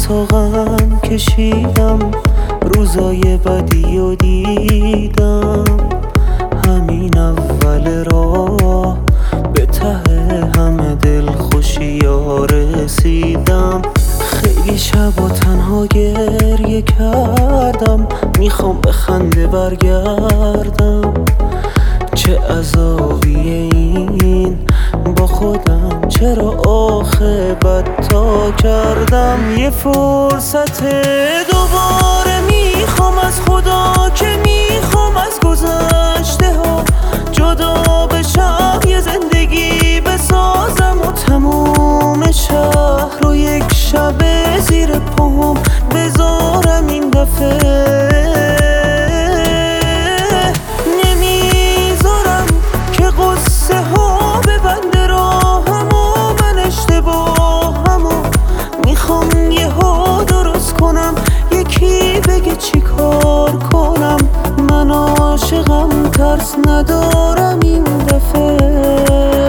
تا غم کشیدم، روزای بدی و دیدم. همین اول راه به ته همه دل خوشیا رسیدم. خیلی شبا تنها گریه کردم، میخوام به خنده برگردم. چه عذابیه این با خودم، چرا آخه بدتا کردم. یه فرصت دوباره میخوام از خدا، که میخوام از گذشته ها جدا بشم. یه زندگی بسازم و تموم شهر رو یک شب زیر پام بذارم. این دفعه نمیذارم که قصه ها ببنده راهم و من اشتباهم و میخوام یه ها درست کنم. یکی بگه چی کار کنم، من عاشقم ترس ندارم این دفعه.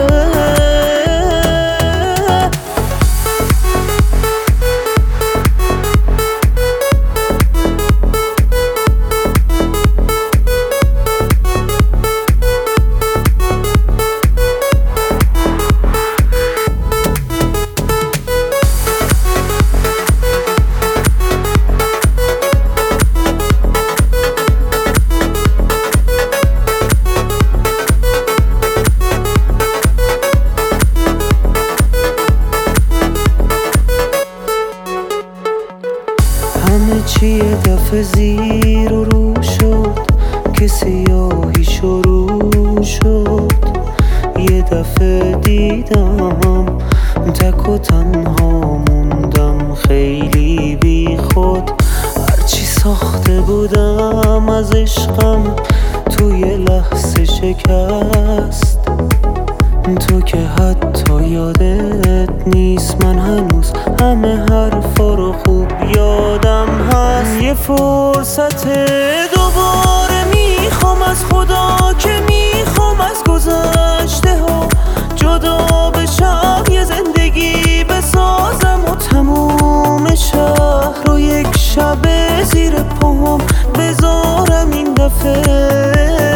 همه چی یه دفعه زیر و رو شد، که سیاهی شروع شد. یه دفعه دیدم تک و تنها موندم، خیلی بی خود. هرچی ساخته بودم از عشقم توی لحظه شکست. تو که حتی یادت نیست، من هنوز همه حرفا رو خوب یادم هست. یه فرصت دوباره میخوام از خدا، که میخوام از گذشته ها جدا بشم. یه زندگی بسازم و تموم شهر رو یک شب زیر پام بذارم. این دفعه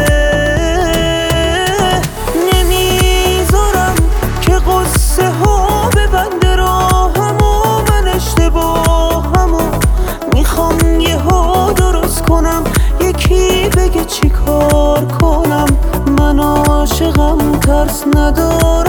قصه ها ببنده راهم و من اشتباهم و میخوام یه ها درست کنم. یکی بگه چی کار کنم، من عاشقم ترس ندارم.